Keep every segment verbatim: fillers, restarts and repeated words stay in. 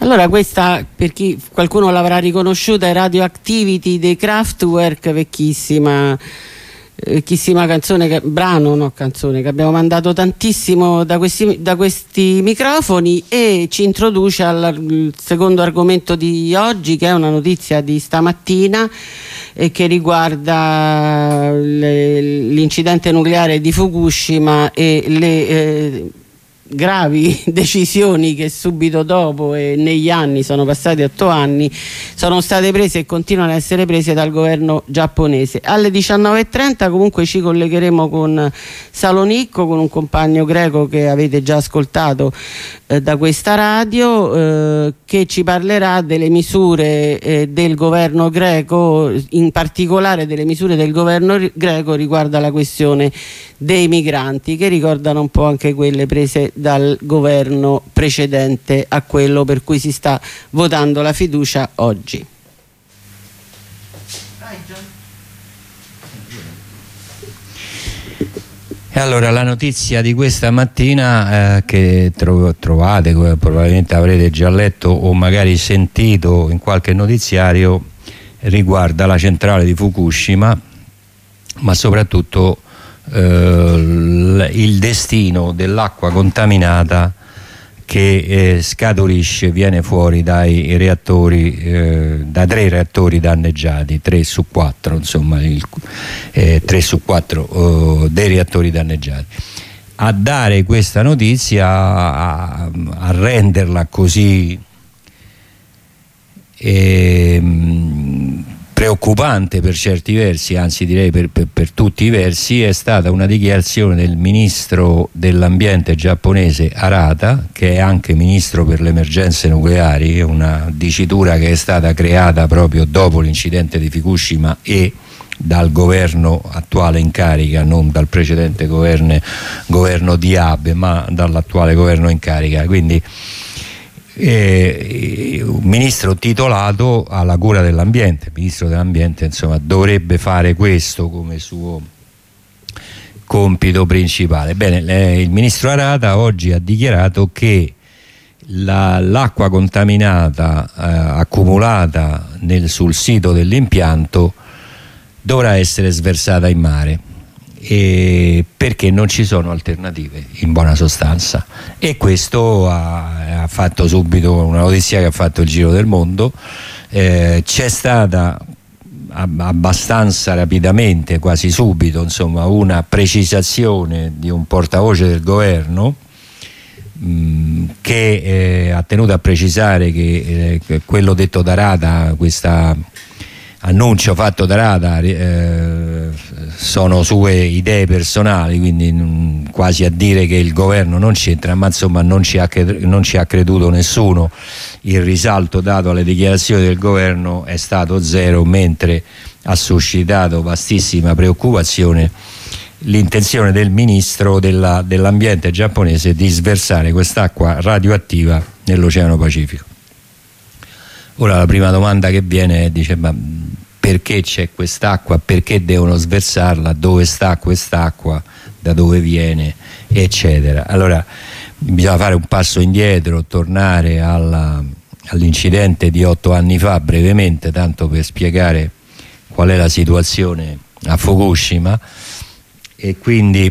Allora, questa, per chi qualcuno l'avrà riconosciuta, è Radioactivity dei Kraftwerk, vecchissima vecchissima canzone, che, brano, no canzone, che abbiamo mandato tantissimo da questi, da questi microfoni, e ci introduce al secondo argomento di oggi, che è una notizia di stamattina e che riguarda l'incidente nucleare di Fukushima e le eh, gravi decisioni che subito dopo e negli anni, sono passati otto anni, sono state prese e continuano a essere prese dal governo giapponese. Alle diciannove e trenta comunque ci collegheremo con Salonicco, con un compagno greco che avete già ascoltato eh, da questa radio, eh, che ci parlerà delle misure eh, del governo greco, in particolare delle misure del governo greco riguardo alla questione dei migranti, che ricordano un po' anche quelle prese dal governo precedente a quello per cui si sta votando la fiducia oggi. E allora la notizia di questa mattina eh, che tro trovate, probabilmente avrete già letto o magari sentito in qualche notiziario, riguarda la centrale di Fukushima, ma soprattutto eh, il destino dell'acqua contaminata che eh, scaturisce, viene fuori dai reattori, eh, da tre reattori danneggiati, tre su quattro, insomma, il, eh, tre su quattro eh, dei reattori danneggiati. A dare questa notizia, a, a renderla così eh, preoccupante per certi versi, anzi direi per, per, per tutti i versi, è stata una dichiarazione del ministro dell'ambiente giapponese Arata, che è anche ministro per le emergenze nucleari, una dicitura che è stata creata proprio dopo l'incidente di Fukushima e dal governo attuale in carica, non dal precedente governo, governo di Abe, ma dall'attuale governo in carica. Quindi Eh, un ministro titolato alla cura dell'ambiente, il ministro dell'ambiente insomma dovrebbe fare questo come suo compito principale. Bene, eh, il ministro Arata oggi ha dichiarato che l'acqua la, contaminata eh, accumulata nel, sul sito dell'impianto dovrà essere sversata in mare, e perché non ci sono alternative, in buona sostanza. E questo ha, ha fatto subito una notizia che ha fatto il giro del mondo. Eh, c'è stata abbastanza rapidamente, quasi subito, insomma, una precisazione di un portavoce del governo mh, che eh, ha tenuto a precisare che eh, quello detto da Arata, questa annuncio fatto da Arata, eh, sono sue idee personali, quindi mh, quasi a dire che il governo non c'entra, ma insomma non ci, ha non ci ha creduto nessuno. Il risalto dato alle dichiarazioni del governo è stato zero, mentre ha suscitato vastissima preoccupazione l'intenzione del ministro della, dell'ambiente giapponese di sversare quest'acqua radioattiva nell'Oceano Pacifico. Ora la prima domanda che viene è, dice, ma perché c'è quest'acqua, perché devono sversarla, dove sta quest'acqua, da dove viene, eccetera. Allora bisogna fare un passo indietro, tornare all'incidente di otto anni fa brevemente, tanto per spiegare qual è la situazione a Fukushima, e quindi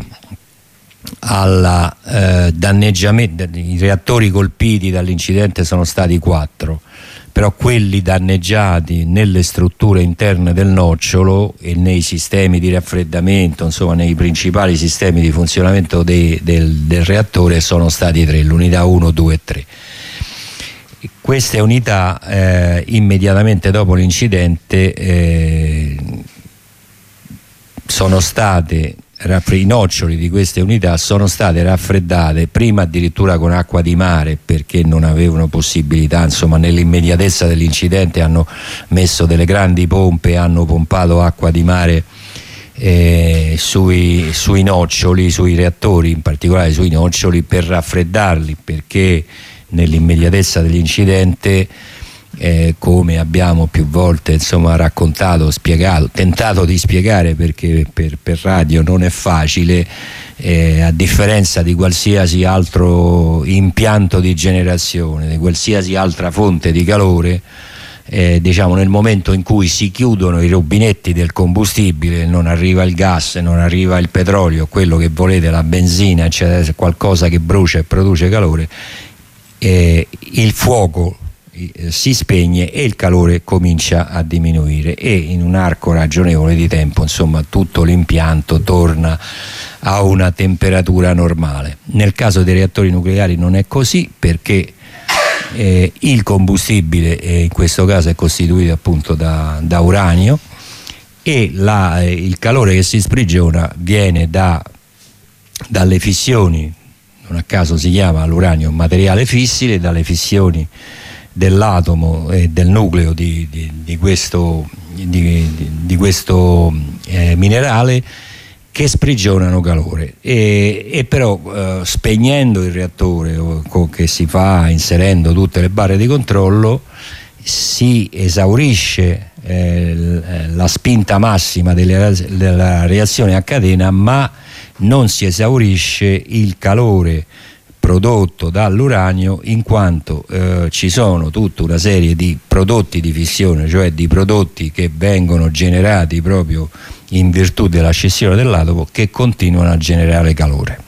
alla eh, danneggiamento. I reattori colpiti dall'incidente sono stati quattro, però quelli danneggiati nelle strutture interne del nocciolo e nei sistemi di raffreddamento, insomma nei principali sistemi di funzionamento dei, del, del reattore, sono stati tre, l'unità uno, due e tre. Queste unità eh, immediatamente dopo l'incidente eh, sono state i noccioli di queste unità sono state raffreddate prima addirittura con acqua di mare, perché non avevano possibilità, insomma nell'immediatezza dell'incidente hanno messo delle grandi pompe, hanno pompato acqua di mare eh, sui, sui noccioli, sui reattori, in particolare sui noccioli, per raffreddarli, perché nell'immediatezza dell'incidente eh, come abbiamo più volte insomma raccontato, spiegato, tentato di spiegare, perché per, per radio non è facile, eh, a differenza di qualsiasi altro impianto di generazione, di qualsiasi altra fonte di calore, Eh, diciamo nel momento in cui si chiudono i rubinetti del combustibile, non arriva il gas, non arriva il petrolio, quello che volete, la benzina, eccetera, qualcosa che brucia e produce calore, eh, il fuoco eh, si spegne e il calore comincia a diminuire, e in un arco ragionevole di tempo insomma tutto l'impianto torna a una temperatura normale. Nel caso dei reattori nucleari non è così, perché Eh, il combustibile eh, in questo caso è costituito appunto da, da uranio, e la, eh, il calore che si sprigiona viene da, dalle fissioni, non a caso si chiama l'uranio materiale fissile, dalle fissioni dell'atomo e del nucleo di, di, di questo, di, di, di questo eh, minerale, che sprigionano calore, e, e però eh, spegnendo il reattore, o, co, che si fa inserendo tutte le barre di controllo, si esaurisce eh, la spinta massima delle, della reazione a catena, ma non si esaurisce il calore prodotto dall'uranio, in quanto eh, ci sono tutta una serie di prodotti di fissione, cioè di prodotti che vengono generati proprio in virtù della scissione dell'atomo, che continuano a generare calore,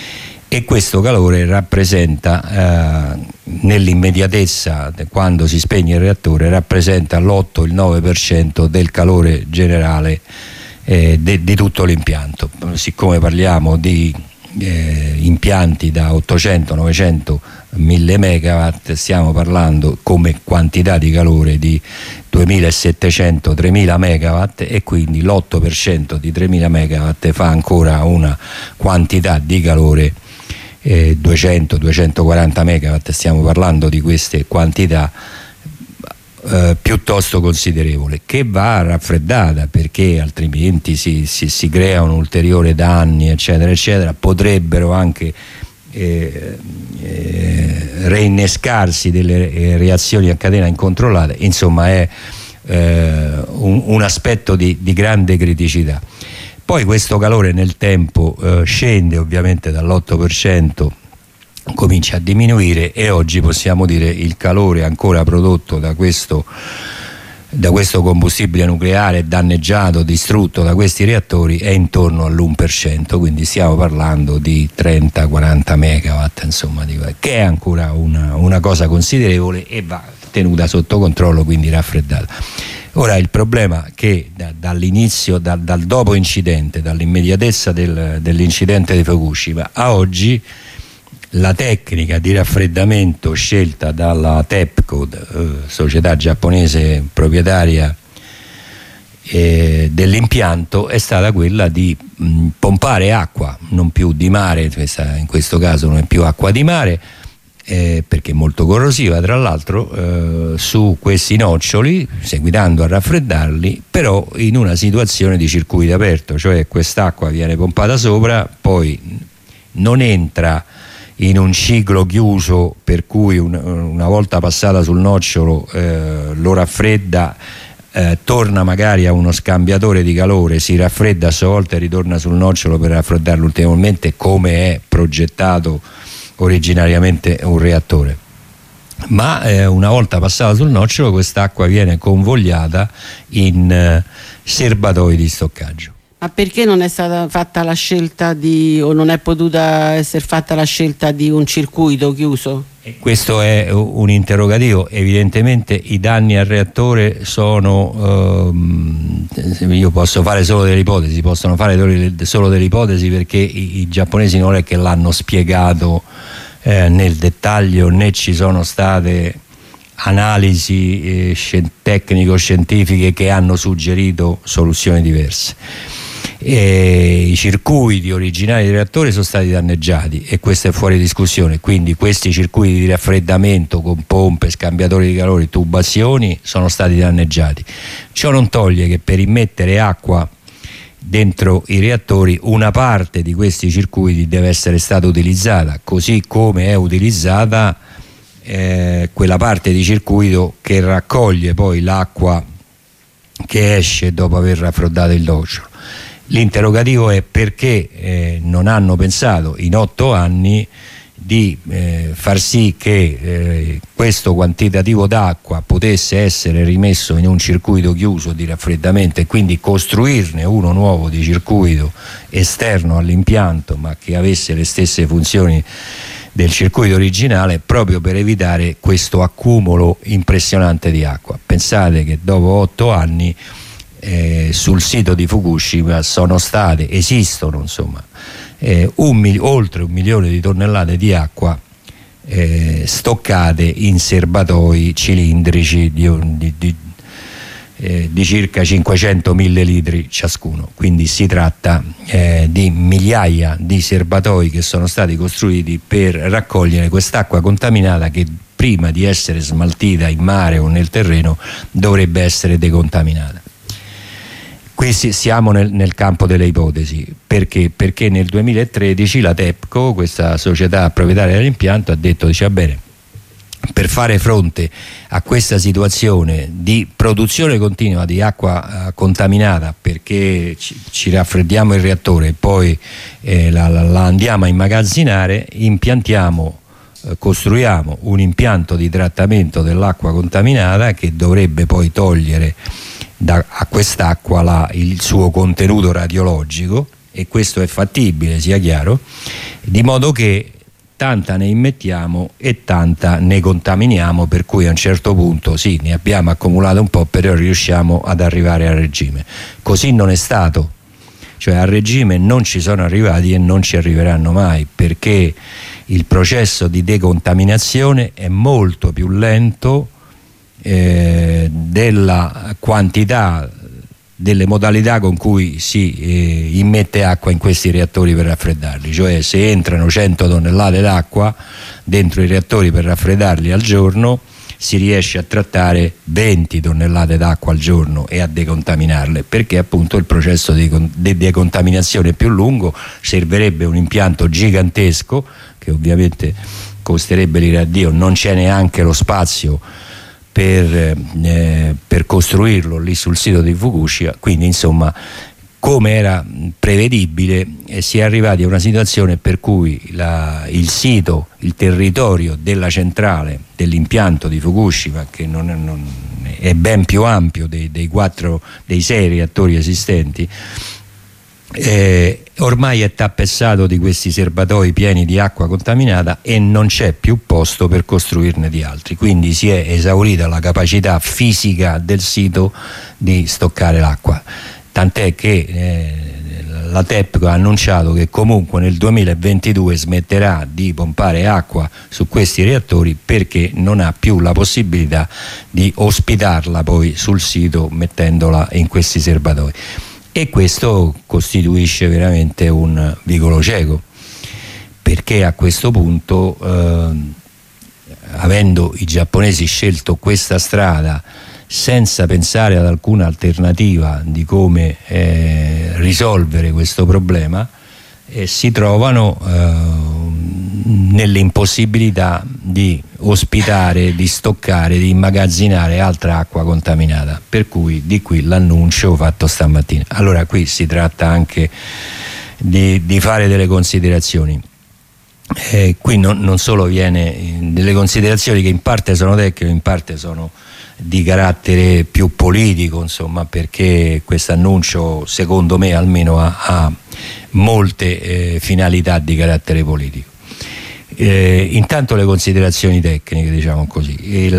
e questo calore rappresenta eh, nell'immediatezza, quando si spegne il reattore, rappresenta l'otto il nove per cento del calore generale eh, de, di tutto l'impianto. Siccome parliamo di eh, impianti da ottocento, novecento, mille megawatt, stiamo parlando come quantità di calore di duemilasettecento tremila megawatt, e quindi l'otto per cento di tremila megawatt fa ancora una quantità di calore eh, duecento duecentoquaranta megawatt. Stiamo parlando di queste quantità eh, piuttosto considerevole, che va raffreddata, perché altrimenti si, si, si creano ulteriori danni, eccetera eccetera. Potrebbero anche Eh, eh, reinnescarsi delle eh, reazioni a catena incontrollate. Insomma è eh, un, un aspetto di, di grande criticità. Poi questo calore nel tempo eh, scende ovviamente dall'otto per cento, comincia a diminuire, e oggi possiamo dire il calore ancora prodotto da questo da questo combustibile nucleare danneggiato, distrutto da questi reattori, è intorno all'uno per cento, quindi stiamo parlando di trenta quaranta megawatt, insomma, che è ancora una, una cosa considerevole, e va tenuta sotto controllo, quindi raffreddata. Ora il problema è che da, dall'inizio, da, dal dopo incidente, dall'immediatezza del, dell'incidente di Fukushima a oggi, la tecnica di raffreddamento scelta dalla TEPCO, eh, società giapponese proprietaria eh, dell'impianto, è stata quella di mh, pompare acqua, non più di mare, questa, in questo caso non è più acqua di mare, eh, perché è molto corrosiva tra l'altro, eh, su questi noccioli, seguitando a raffreddarli, però in una situazione di circuito aperto, cioè quest'acqua viene pompata sopra, poi non entra in un ciclo chiuso, per cui un, una volta passata sul nocciolo eh, lo raffredda, eh, torna magari a uno scambiatore di calore, si raffredda a sua volta e ritorna sul nocciolo per raffreddarlo ulteriormente, come è progettato originariamente un reattore. Ma eh, una volta passata sul nocciolo, quest'acqua viene convogliata in eh, serbatoi di stoccaggio. Ma perché non è stata fatta la scelta di, o non è potuta essere fatta la scelta di un circuito chiuso? E questo è un interrogativo. Evidentemente i danni al reattore sono, ehm, io posso fare solo delle ipotesi, possono fare solo delle ipotesi, perché i, i giapponesi non è che l'hanno spiegato eh, nel dettaglio, né ci sono state analisi eh, tecnico-scientifiche che hanno suggerito soluzioni diverse. E i circuiti originali dei reattori sono stati danneggiati, e questo è fuori discussione, quindi questi circuiti di raffreddamento con pompe, scambiatori di calore, tubazioni sono stati danneggiati. Ciò non toglie che per immettere acqua dentro i reattori una parte di questi circuiti deve essere stata utilizzata, così come è utilizzata eh, quella parte di circuito che raccoglie poi l'acqua che esce dopo aver raffreddato il nocciolo. L'interrogativo è perché eh, non hanno pensato in otto anni di eh, far sì che eh, questo quantitativo d'acqua potesse essere rimesso in un circuito chiuso di raffreddamento e quindi costruirne uno nuovo di circuito esterno all'impianto, ma che avesse le stesse funzioni del circuito originale, proprio per evitare questo accumulo impressionante di acqua. Pensate che dopo otto anni eh, sul sito di Fukushima sono state, esistono insomma Eh, un oltre un milione di tonnellate di acqua eh, stoccate in serbatoi cilindrici di, di, di, eh, di circa cinquecentomila litri ciascuno, quindi si tratta eh, di migliaia di serbatoi che sono stati costruiti per raccogliere quest'acqua contaminata che prima di essere smaltita in mare o nel terreno dovrebbe essere decontaminata. Qui siamo nel, nel campo delle ipotesi. Perché? Perché nel duemilatredici la TEPCO, questa società proprietaria dell'impianto, ha detto, dice, va bene, per fare fronte a questa situazione di produzione continua di acqua eh, contaminata, perché ci, ci raffreddiamo il reattore e poi eh, la, la, la andiamo a immagazzinare, impiantiamo, eh, costruiamo un impianto di trattamento dell'acqua contaminata che dovrebbe poi togliere Da, a quest'acqua la, il suo contenuto radiologico, e questo è fattibile, sia chiaro, di modo che tanta ne immettiamo e tanta ne contaminiamo, per cui a un certo punto sì, ne abbiamo accumulato un po', però riusciamo ad arrivare a regime. Così non è stato, cioè a regime non ci sono arrivati e non ci arriveranno mai, perché il processo di decontaminazione è molto più lento Eh, della quantità, delle modalità con cui si eh, immette acqua in questi reattori per raffreddarli. Cioè, se entrano cento tonnellate d'acqua dentro i reattori per raffreddarli al giorno, si riesce a trattare venti tonnellate d'acqua al giorno e a decontaminarle, perché appunto il processo di decontaminazione è più lungo. Servirebbe un impianto gigantesco che ovviamente costerebbe l'ira a Dio, non c'è neanche lo spazio Per, eh, per costruirlo lì sul sito di Fukushima. Quindi insomma, come era prevedibile, eh, si è arrivati a una situazione per cui la, il sito, il territorio della centrale dell'impianto di Fukushima, che non è, non è ben più ampio dei, dei quattro dei sei reattori esistenti, Eh, ormai è tappezzato di questi serbatoi pieni di acqua contaminata e non c'è più posto per costruirne di altri, quindi si è esaurita la capacità fisica del sito di stoccare l'acqua, tant'è che eh, la TEPCO ha annunciato che comunque nel duemilaventidue smetterà di pompare acqua su questi reattori, perché non ha più la possibilità di ospitarla poi sul sito mettendola in questi serbatoi. E questo costituisce veramente un vicolo cieco, perché a questo punto, eh, avendo i giapponesi scelto questa strada senza pensare ad alcuna alternativa di come eh, risolvere questo problema, eh, si trovano eh, nell'impossibilità di ospitare, di stoccare, di immagazzinare altra acqua contaminata, per cui di qui l'annuncio fatto stamattina. Allora qui si tratta anche di, di fare delle considerazioni. Eh, qui non, non solo viene delle considerazioni che in parte sono tecniche, in parte sono di carattere più politico, insomma, perché questo annuncio secondo me almeno ha, ha molte eh, finalità di carattere politico. Eh, intanto le considerazioni tecniche, diciamo così. Il,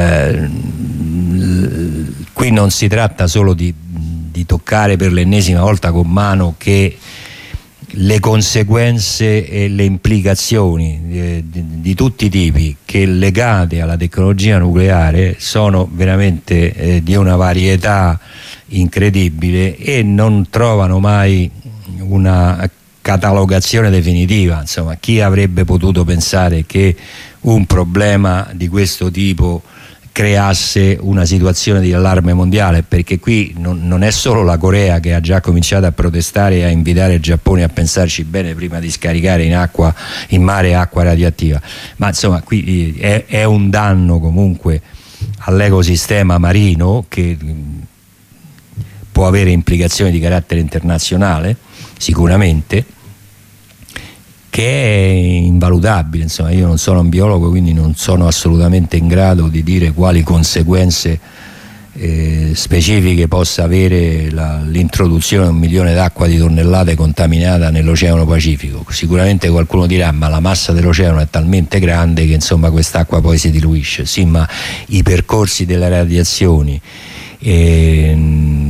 il, qui non si tratta solo di, di toccare per l'ennesima volta con mano che le conseguenze e le implicazioni di, di, di tutti i tipi che legate alla tecnologia nucleare sono veramente eh, di una varietà incredibile e non trovano mai una catalogazione definitiva. Insomma, chi avrebbe potuto pensare che un problema di questo tipo creasse una situazione di allarme mondiale, perché qui non, non è solo la Corea che ha già cominciato a protestare e a invitare il Giappone a pensarci bene prima di scaricare in acqua, in mare acqua radioattiva, ma insomma qui è, è un danno comunque all'ecosistema marino che può avere implicazioni di carattere internazionale sicuramente, che è invalutabile. Insomma, io non sono un biologo, quindi non sono assolutamente in grado di dire quali conseguenze eh, specifiche possa avere l'introduzione di un milione d'acqua di tonnellate contaminata nell'Oceano Pacifico. Sicuramente qualcuno dirà: ma la massa dell'oceano è talmente grande che insomma quest'acqua poi si diluisce. Sì, ma i percorsi delle radiazioni eh,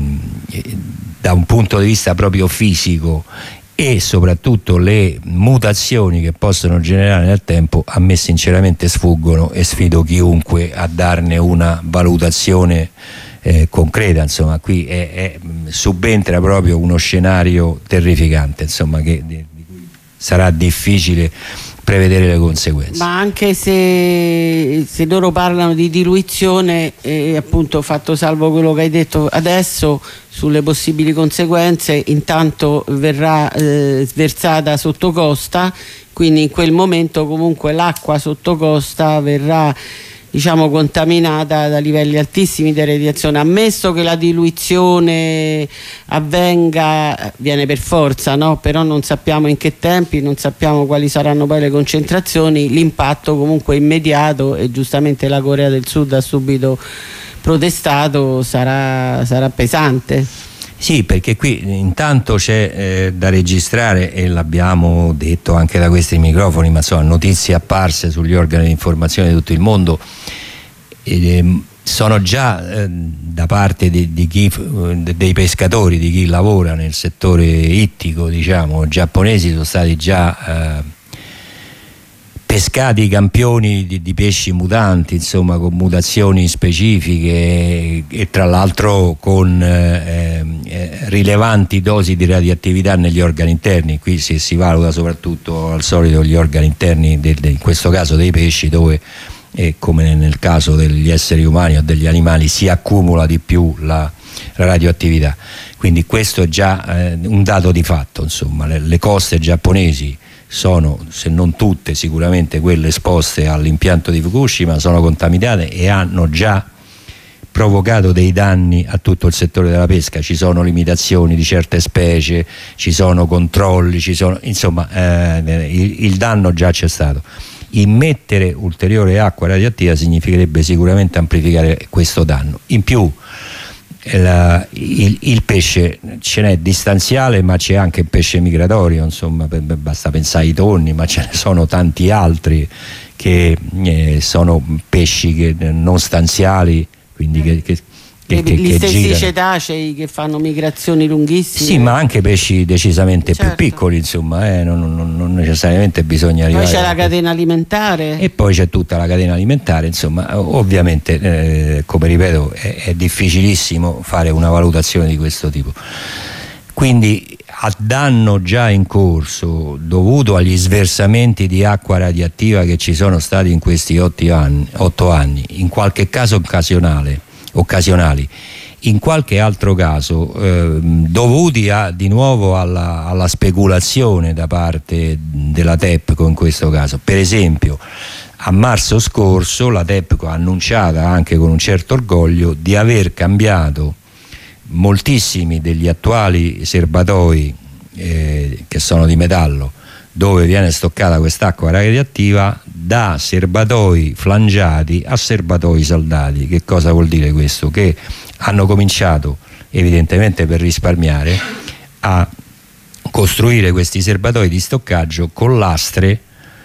da un punto di vista proprio fisico e soprattutto le mutazioni che possono generare nel tempo, a me sinceramente sfuggono, e sfido chiunque a darne una valutazione eh, concreta. Insomma, qui è, è, subentra proprio uno scenario terrificante, insomma, che di, di cui sarà difficile prevedere le conseguenze. Ma anche se, se loro parlano di diluizione, eh, appunto, fatto salvo quello che hai detto adesso sulle possibili conseguenze, intanto verrà eh, sversata sotto costa, quindi in quel momento comunque l'acqua sotto costa verrà, diciamo, contaminata da livelli altissimi di radiazione. Ammesso che la diluizione avvenga, viene per forza, no? Però non sappiamo in che tempi, non sappiamo quali saranno poi le concentrazioni, l'impatto comunque immediato, e giustamente la Corea del Sud ha subito protestato, sarà, sarà pesante. Sì, perché qui intanto c'è eh, da registrare, e l'abbiamo detto anche da questi microfoni, ma insomma notizie apparse sugli organi di informazione di tutto il mondo, eh, sono già eh, da parte di, di chi, dei pescatori, di chi lavora nel settore ittico, diciamo, giapponesi, sono stati già eh, pescati i campioni di, di pesci mutanti, insomma, con mutazioni specifiche e, e tra l'altro con eh, eh, rilevanti dosi di radioattività negli organi interni. Qui si, si valuta soprattutto al solito gli organi interni, del, in questo caso dei pesci, dove eh, come nel caso degli esseri umani o degli animali si accumula di più la, la radioattività. Quindi questo è già eh, un dato di fatto, insomma. Le, le coste giapponesi sono, se non tutte, sicuramente quelle esposte all'impianto di Fukushima, sono contaminate e hanno già provocato dei danni a tutto il settore della pesca. Ci sono limitazioni di certe specie, ci sono controlli, ci sono, insomma eh, il, il danno già c'è stato. Immettere ulteriore acqua radioattiva significherebbe sicuramente amplificare questo danno. In più La, il, il pesce ce n'è distanziale, ma c'è anche il pesce migratorio, insomma, basta pensare ai tonni, ma ce ne sono tanti altri che eh, sono pesci che, non stanziali, quindi che, che, che, che, gli che stessi girano. Cetacei che fanno migrazioni lunghissime. Sì, ma anche pesci decisamente certo. più piccoli, insomma, eh, non, non, non necessariamente bisogna arrivare. Poi c'è la catena alimentare. E poi c'è tutta la catena alimentare, insomma, ovviamente, eh, come ripeto, è, è difficilissimo fare una valutazione di questo tipo. Quindi, a danno già in corso dovuto agli sversamenti di acqua radioattiva che ci sono stati in questi otto anni, otto anni, in qualche caso occasionale, occasionali, in qualche altro caso eh, dovuti a, di nuovo alla, alla speculazione da parte della TEPCO in questo caso. Per esempio, a marzo scorso la TEPCO ha annunciato, anche con un certo orgoglio, di aver cambiato moltissimi degli attuali serbatoi eh, che sono di metallo, dove viene stoccata quest'acqua radioattiva, da serbatoi flangiati a serbatoi saldati. Che cosa vuol dire questo? Che hanno cominciato, evidentemente per risparmiare, a costruire questi serbatoi di stoccaggio con lastre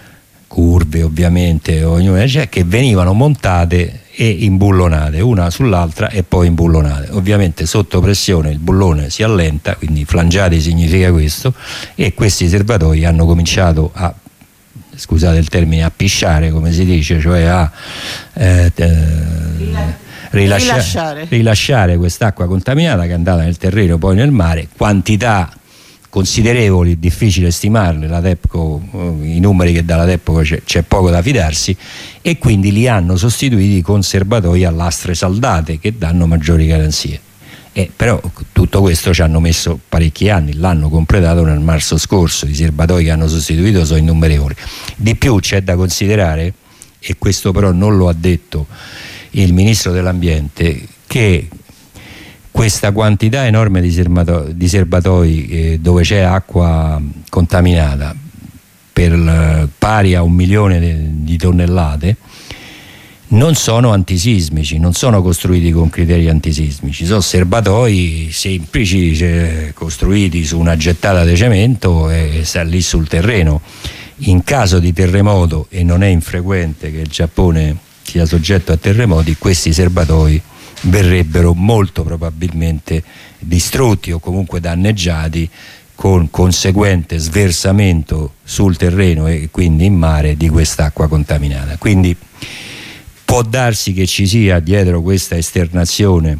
curve, ovviamente, ognuna, cioè, che venivano montate e imbullonate una sull'altra e poi imbullonate. Ovviamente sotto pressione il bullone si allenta, quindi flangiati significa questo, e questi serbatoi hanno cominciato a, scusate il termine, a pisciare, come si dice, cioè a eh, eh, rilascia, rilasciare, rilasciare quest'acqua contaminata che è andata nel terreno, poi nel mare, quantità considerevoli, difficile stimarle, la Tepco, i numeri che dà la Tepco c'è poco da fidarsi, e quindi li hanno sostituiti con serbatoi a lastre saldate che danno maggiori garanzie. Eh, però tutto questo ci hanno messo parecchi anni, l'hanno completato nel marzo scorso, i serbatoi che hanno sostituito sono innumerevoli. Di più c'è da considerare, e questo però non lo ha detto il Ministro dell'Ambiente, che questa quantità enorme di, serbatoi, di serbatoi eh, dove c'è acqua contaminata, per pari a un milione de, di tonnellate, non sono antisismici, non sono costruiti con criteri antisismici, sono serbatoi semplici, cioè, costruiti su una gettata di cemento e sta lì sul terreno. In caso di terremoto, e non è infrequente che il Giappone sia soggetto a terremoti, questi serbatoi verrebbero molto probabilmente distrutti o comunque danneggiati, con conseguente sversamento sul terreno e quindi in mare di quest'acqua contaminata. Quindi può darsi che ci sia dietro questa esternazione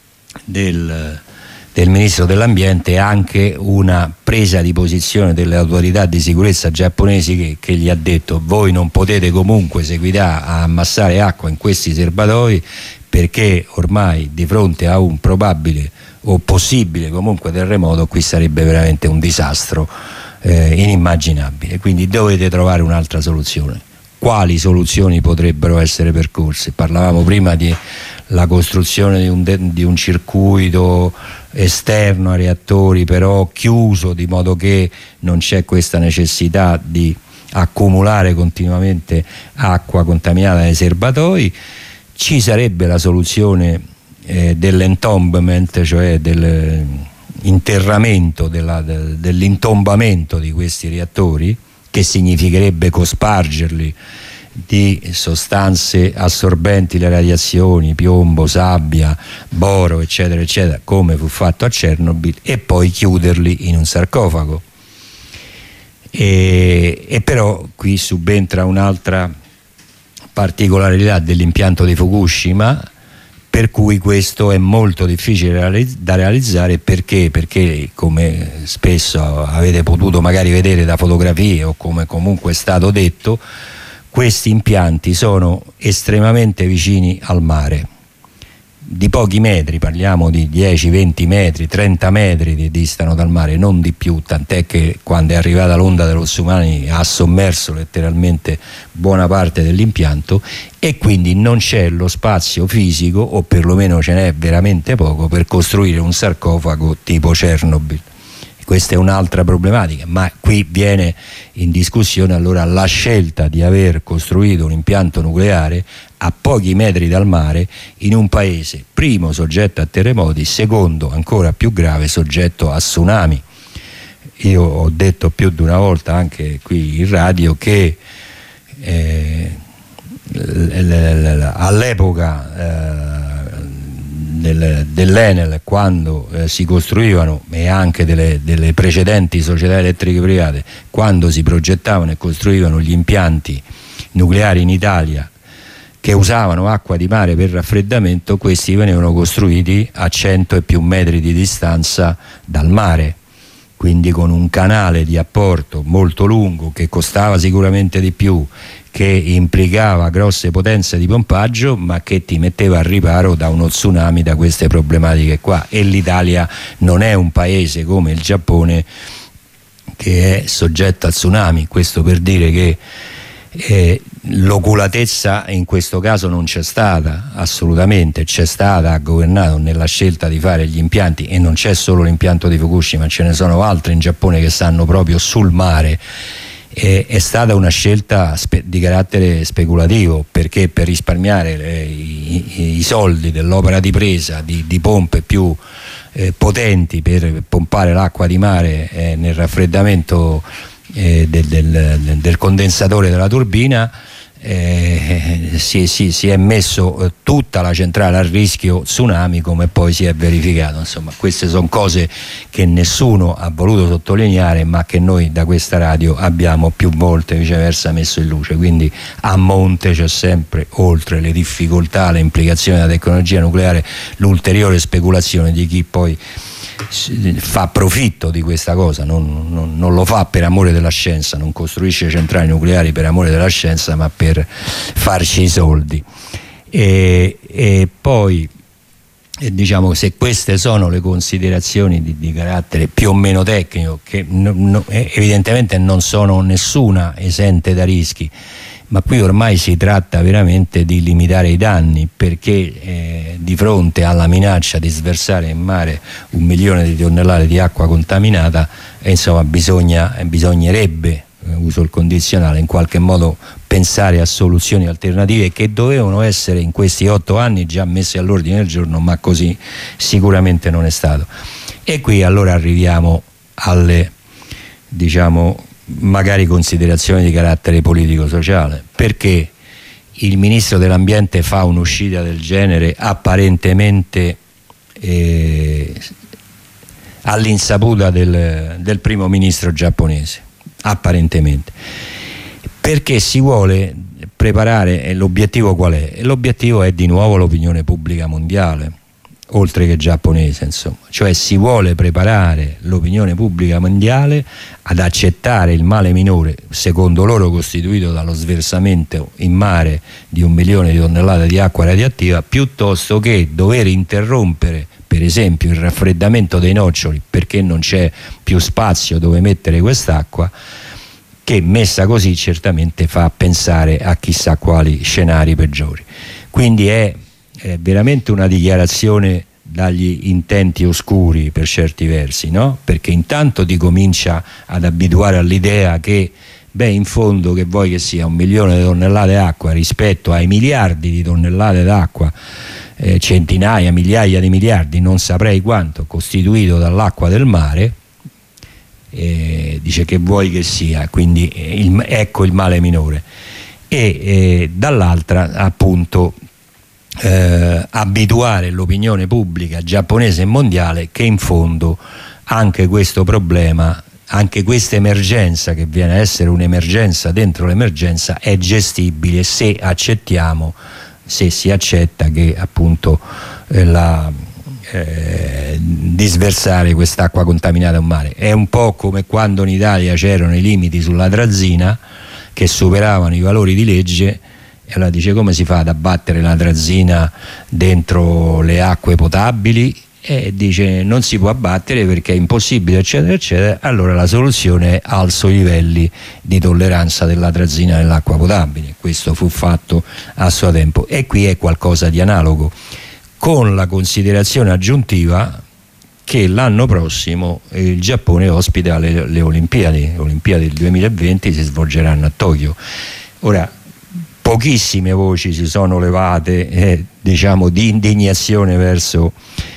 del, del Ministro dell'Ambiente anche una presa di posizione delle autorità di sicurezza giapponesi che, che gli ha detto: voi non potete comunque seguitare a ammassare acqua in questi serbatoi, perché ormai di fronte a un probabile o possibile comunque terremoto qui sarebbe veramente un disastro eh, inimmaginabile, quindi dovete trovare un'altra soluzione. Quali soluzioni potrebbero essere percorse? Parlavamo prima di la costruzione di un, de, di un circuito esterno ai reattori, però chiuso, di modo che non c'è questa necessità di accumulare continuamente acqua contaminata nei serbatoi. Ci sarebbe la soluzione eh, dell'entombment, cioè dell'interramento, della, de, dell'intombamento di questi reattori, che significherebbe cospargerli di sostanze assorbenti le radiazioni, piombo, sabbia, boro, eccetera eccetera, come fu fatto a Chernobyl, e poi chiuderli in un sarcofago. E, e però qui subentra un'altra particolarità dell'impianto di Fukushima, per cui questo è molto difficile da realizzare. Perché? Perché, come spesso avete potuto magari vedere da fotografie o come comunque è stato detto, questi impianti sono estremamente vicini al mare, di pochi metri, parliamo di dieci venti metri, trenta metri che distano dal mare, non di più, tant'è che quando è arrivata l'onda dello tsunami ha sommerso letteralmente buona parte dell'impianto, e quindi non c'è lo spazio fisico, o perlomeno ce n'è veramente poco, per costruire un sarcofago tipo Chernobyl. Questa è un'altra problematica, ma qui viene in discussione allora la scelta di aver costruito un impianto nucleare a pochi metri dal mare in un paese, primo, soggetto a terremoti, secondo, ancora più grave, soggetto a tsunami. Io ho detto più di una volta anche qui in radio che eh, all'epoca eh, Del, dell'Enel, quando eh, si costruivano, e anche delle, delle precedenti società elettriche private, quando si progettavano e costruivano gli impianti nucleari in Italia che usavano acqua di mare per raffreddamento, questi venivano costruiti a cento e più metri di distanza dal mare, quindi con un canale di apporto molto lungo che costava sicuramente di più, che implicava grosse potenze di pompaggio, ma che ti metteva al riparo da uno tsunami, da queste problematiche qua. E l'Italia non è un paese come il Giappone che è soggetto a tsunami. Questo per dire che eh, l'oculatezza in questo caso non c'è stata assolutamente, c'è stata, ha governato nella scelta di fare gli impianti, e non c'è solo l'impianto di Fukushima, ce ne sono altri in Giappone che stanno proprio sul mare. È, è stata una scelta di carattere speculativo, perché per risparmiare le, i, i soldi dell'opera di presa di, di pompe più eh, potenti per pompare l'acqua di mare eh, nel raffreddamento eh, del, del, del condensatore della turbina, eh, si, si, si è messo eh, tutta la centrale a rischio tsunami, come poi si è verificato. Insomma, queste sono cose che nessuno ha voluto sottolineare, ma che noi da questa radio abbiamo più volte viceversa messo in luce. Quindi a monte c'è sempre, oltre le difficoltà, le implicazioni della tecnologia nucleare, l'ulteriore speculazione di chi poi fa profitto di questa cosa, non, non, non lo fa per amore della scienza, non costruisce centrali nucleari per amore della scienza, ma per farci i soldi. E, e poi E diciamo, se queste sono le considerazioni di, di carattere più o meno tecnico, che no, no, evidentemente non sono nessuna esente da rischi, ma qui ormai si tratta veramente di limitare i danni, perché eh, di fronte alla minaccia di sversare in mare un milione di tonnellate di acqua contaminata, eh, insomma bisogna, bisognerebbe, eh, uso il condizionale, in qualche modo pensare a soluzioni alternative che dovevano essere in questi otto anni già messe all'ordine del giorno, ma così sicuramente non è stato. E qui allora arriviamo alle, diciamo, magari considerazioni di carattere politico-sociale, perché il ministro dell'ambiente fa un'uscita del genere apparentemente eh, all'insaputa del, del primo ministro giapponese, apparentemente, perché si vuole preparare. E l'obiettivo qual è? L'obiettivo è di nuovo l'opinione pubblica mondiale, oltre che giapponese, insomma, cioè si vuole preparare l'opinione pubblica mondiale ad accettare il male minore, secondo loro costituito dallo sversamento in mare di un milione di tonnellate di acqua radioattiva, piuttosto che dover interrompere per esempio il raffreddamento dei noccioli perché non c'è più spazio dove mettere quest'acqua, che messa così certamente fa pensare a chissà quali scenari peggiori. Quindi è, è veramente una dichiarazione dagli intenti oscuri per certi versi, no? Perché intanto ti comincia ad abituare all'idea che, beh, in fondo che vuoi che sia un milione di tonnellate d'acqua rispetto ai miliardi di tonnellate d'acqua, eh, centinaia, migliaia di miliardi, non saprei quanto, costituito dall'acqua del mare. Eh, dice che vuoi che sia, quindi eh, il, ecco il male minore. E eh, dall'altra appunto eh, abituare l'opinione pubblica giapponese e mondiale che in fondo anche questo problema, anche questa emergenza, che viene a essere un'emergenza dentro l'emergenza, è gestibile se accettiamo, se si accetta che appunto eh, la Eh, di sversare quest'acqua contaminata in mare. È un po' come quando in Italia c'erano i limiti sull'atrazina che superavano i valori di legge, e allora dice: come si fa ad abbattere l'atrazina dentro le acque potabili? E dice: non si può abbattere perché è impossibile, eccetera eccetera. Allora la soluzione è alzo i livelli di tolleranza dell'atrazina nell'acqua potabile. Questo fu fatto a suo tempo, e qui è qualcosa di analogo, con la considerazione aggiuntiva che l'anno prossimo il Giappone ospita le, le Olimpiadi. Le Olimpiadi del duemilaventi si svolgeranno a Tokyo. Ora, pochissime voci si sono levate eh, diciamo di indignazione verso,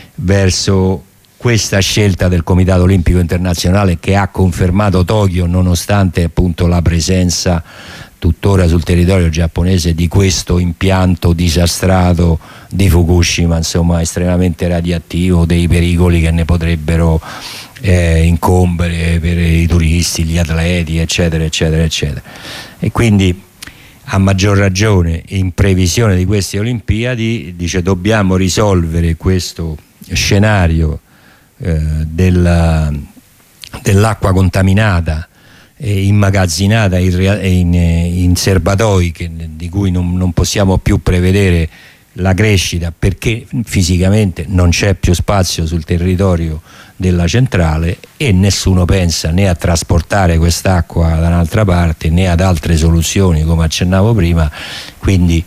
verso questa scelta del Comitato Olimpico Internazionale, che ha confermato Tokyo nonostante appunto la presenza tuttora sul territorio giapponese di questo impianto disastrato di Fukushima, insomma estremamente radioattivo, dei pericoli che ne potrebbero eh, incombere per i turisti, gli atleti, eccetera eccetera eccetera. E quindi a maggior ragione in previsione di queste Olimpiadi dice: dobbiamo risolvere questo scenario eh, della, dell'acqua contaminata immagazzinata in, in serbatoi che, di cui non, non possiamo più prevedere la crescita perché fisicamente non c'è più spazio sul territorio della centrale, e nessuno pensa né a trasportare quest'acqua da un'altra parte né ad altre soluzioni come accennavo prima. Quindi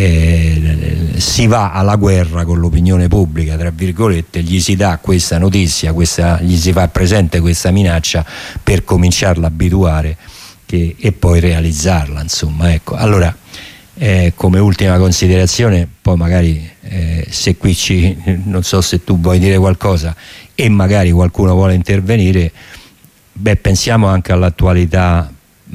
eh, si va alla guerra con l'opinione pubblica, tra virgolette, gli si dà questa notizia, questa, gli si fa presente questa minaccia per cominciarla a abituare che, e poi realizzarla, insomma, ecco. Allora eh, come ultima considerazione, poi magari eh, se qui ci, non so se tu vuoi dire qualcosa e magari qualcuno vuole intervenire, beh, pensiamo anche all'attualità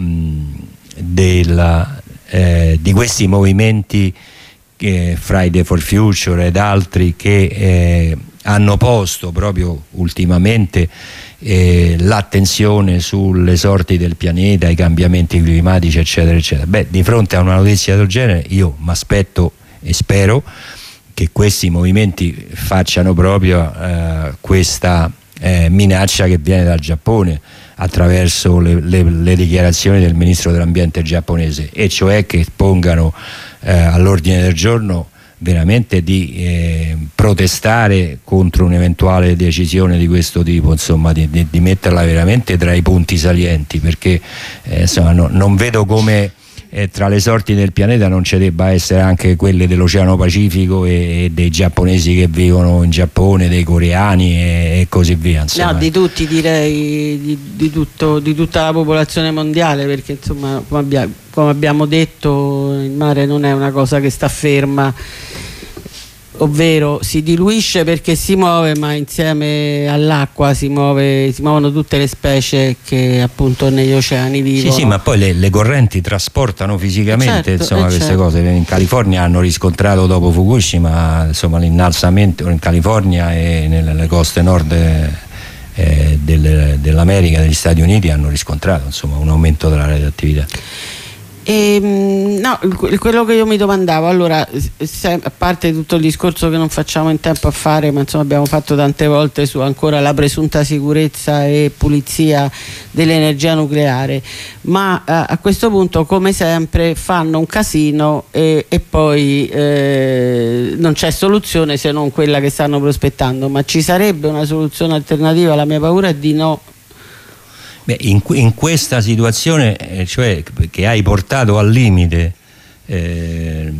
della Eh, di questi movimenti eh, Friday for Future ed altri che eh, hanno posto proprio ultimamente eh, l'attenzione sulle sorti del pianeta, i cambiamenti climatici, eccetera eccetera. Beh, di fronte a una notizia del genere io mi aspetto e spero che questi movimenti facciano proprio eh, questa eh, minaccia che viene dal Giappone attraverso le, le, le dichiarazioni del ministro dell'ambiente giapponese, e cioè che pongano eh, all'ordine del giorno veramente di eh, protestare contro un'eventuale decisione di questo tipo, insomma di, di, di metterla veramente tra i punti salienti, perché eh, insomma, no, non vedo come eh, tra le sorti del pianeta non ci debba essere anche quelle dell'Oceano Pacifico e, e dei giapponesi che vivono in Giappone, dei coreani e, e così via, insomma. No, di tutti, direi, di, di, tutto, di tutta la popolazione mondiale, perché insomma come abbiamo, come abbiamo detto, il mare non è una cosa che sta ferma, ovvero si diluisce perché si muove, ma insieme all'acqua si, muove, si muovono tutte le specie che appunto negli oceani vivono. Sì, sì, ma poi le, le correnti trasportano fisicamente, certo, insomma, queste certo. cose. In California hanno riscontrato dopo Fukushima, insomma, l'innalzamento in California e nelle coste nord eh, del, dell'America, degli Stati Uniti, hanno riscontrato, insomma, un aumento della radioattività. E, no, quello che io mi domandavo, allora, se, a parte tutto il discorso che non facciamo in tempo a fare, ma insomma abbiamo fatto tante volte su ancora la presunta sicurezza e pulizia dell'energia nucleare, ma eh, a questo punto, come sempre, fanno un casino e, e poi eh, non c'è soluzione se non quella che stanno prospettando. Ma ci sarebbe una soluzione alternativa? La mia paura è di no. Beh, in, in questa situazione, eh, cioè che hai portato al limite eh,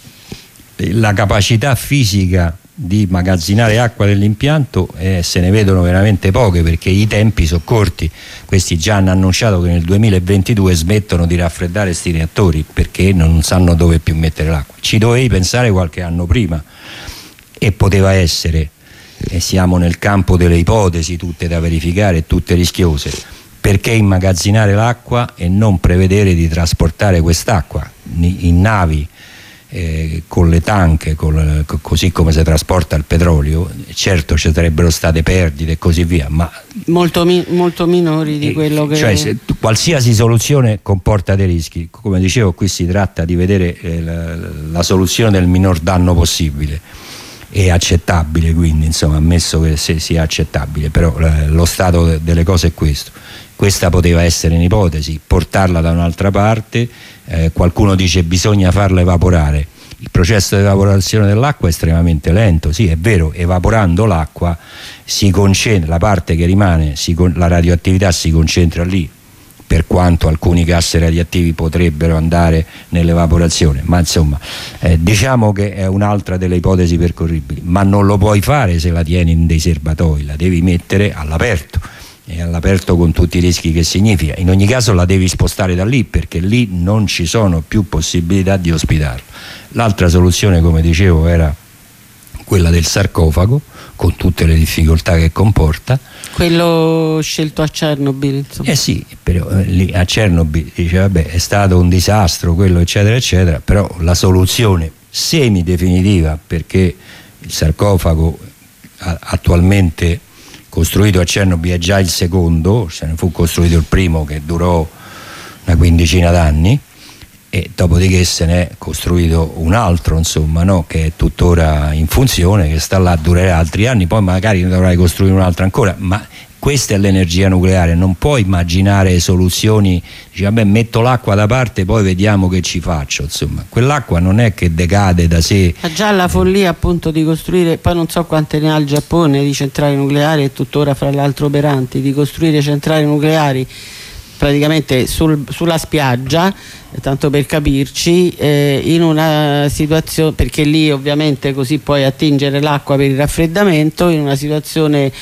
la capacità fisica di magazzinare acqua dell'impianto, eh, se ne vedono veramente poche, perché i tempi sono corti. Questi già hanno annunciato che nel duemilaventidue smettono di raffreddare sti reattori perché non sanno dove più mettere l'acqua. Ci dovevi pensare qualche anno prima, e poteva essere, e siamo nel campo delle ipotesi tutte da verificare e tutte rischiose. Perché immagazzinare l'acqua e non prevedere di trasportare quest'acqua in navi eh, con le tanche, con, così come si trasporta il petrolio? Certo ci sarebbero state perdite e così via, ma molto, mi, molto minori di eh, quello che... Cioè, se, qualsiasi soluzione comporta dei rischi. Come dicevo, qui si tratta di vedere eh, la, la soluzione del minor danno possibile e accettabile, quindi insomma, ammesso che sia accettabile, però eh, lo stato de delle cose è questo. Questa poteva essere un'ipotesi, portarla da un'altra parte. Eh, qualcuno dice bisogna farla evaporare. Il processo di evaporazione dell'acqua è estremamente lento, sì, è vero, evaporando l'acqua si concentra, la parte che rimane, si, la radioattività si concentra lì, per quanto alcuni gas radioattivi potrebbero andare nell'evaporazione, ma insomma eh, diciamo che è un'altra delle ipotesi percorribili, ma non lo puoi fare se la tieni in dei serbatoi, la devi mettere all'aperto, e all'aperto con tutti i rischi che significa. In ogni caso la devi spostare da lì, perché lì non ci sono più possibilità di ospitarlo. L'altra soluzione, come dicevo, era quella del sarcofago, con tutte le difficoltà che comporta. Quello scelto a Chernobyl, insomma. Eh sì, però eh, lì a Chernobyl dice vabbè, è stato un disastro quello, eccetera eccetera, però la soluzione semi definitiva, perché il sarcofago a, attualmente costruito a Chernobyl è già il secondo, se ne fu costruito il primo che durò una quindicina d'anni, e dopodiché se ne è costruito un altro, insomma, no? Che è tuttora in funzione, che sta là, durerà altri anni, poi magari ne dovrai costruire un altro ancora, ma questa è l'energia nucleare. Non puoi immaginare soluzioni, dici vabbè, metto l'acqua da parte, poi vediamo che ci faccio, insomma, quell'acqua non è che decade da sé. Ha già la follia appunto di costruire, poi non so quante ne ha il Giappone di centrali nucleari, e tuttora fra l'altro operanti, di costruire centrali nucleari praticamente sul, sulla spiaggia, tanto per capirci, eh, in una situazione, perché lì ovviamente così puoi attingere l'acqua per il raffreddamento, in una situazione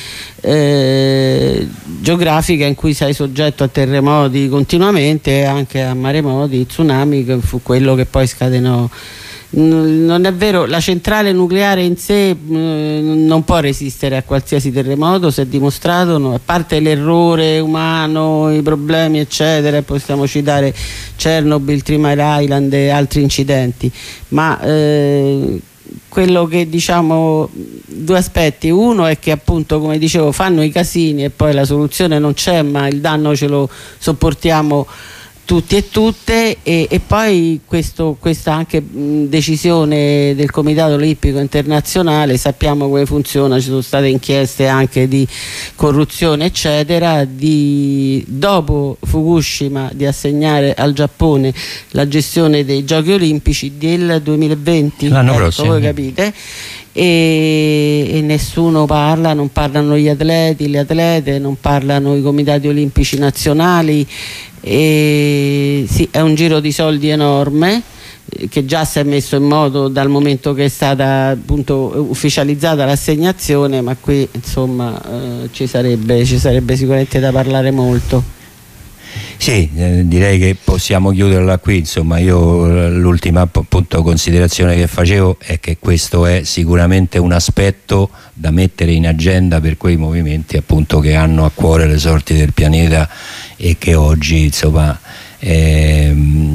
eh, geografica in cui sei soggetto a terremoti continuamente e anche a maremoti, tsunami, che fu quello che poi scatenò. Non è vero, la centrale nucleare in sé mh, non può resistere a qualsiasi terremoto, si è dimostrato, no? A parte l'errore umano, i problemi eccetera, possiamo citare Chernobyl, Three Mile Island e altri incidenti, ma eh, quello che diciamo, due aspetti: uno è che appunto, come dicevo, fanno i casini e poi la soluzione non c'è, ma il danno ce lo sopportiamo tutti e tutte, e, e poi questo, questa anche mh, decisione del Comitato Olimpico Internazionale, sappiamo come funziona, ci sono state inchieste anche di corruzione eccetera, di, dopo Fukushima di assegnare al Giappone la gestione dei Giochi Olimpici del duemilaventi, l'anno ecco, prossimo, voi capite. E, e nessuno parla, non parlano gli atleti, le atlete, non parlano i comitati olimpici nazionali. E sì, è un giro di soldi enorme che già si è messo in moto dal momento che è stata appunto ufficializzata l'assegnazione, ma qui insomma eh, ci sarebbe, ci sarebbe sicuramente da parlare molto. Sì, eh, direi che possiamo chiuderla qui. Insomma, io l'ultima appunto considerazione che facevo è che questo è sicuramente un aspetto da mettere in agenda per quei movimenti appunto che hanno a cuore le sorti del pianeta e che oggi insomma eh,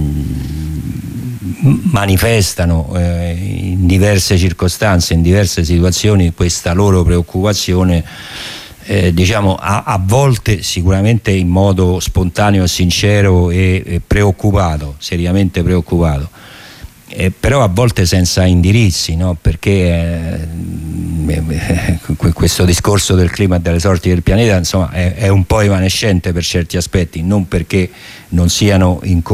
manifestano eh, in diverse circostanze, in diverse situazioni questa loro preoccupazione. Eh, diciamo a, a volte sicuramente in modo spontaneo, sincero e, e preoccupato, seriamente preoccupato, eh, però a volte senza indirizzi, no? Perché eh, questo discorso del clima e delle sorti del pianeta insomma è, è un po' evanescente per certi aspetti, non perché non siano in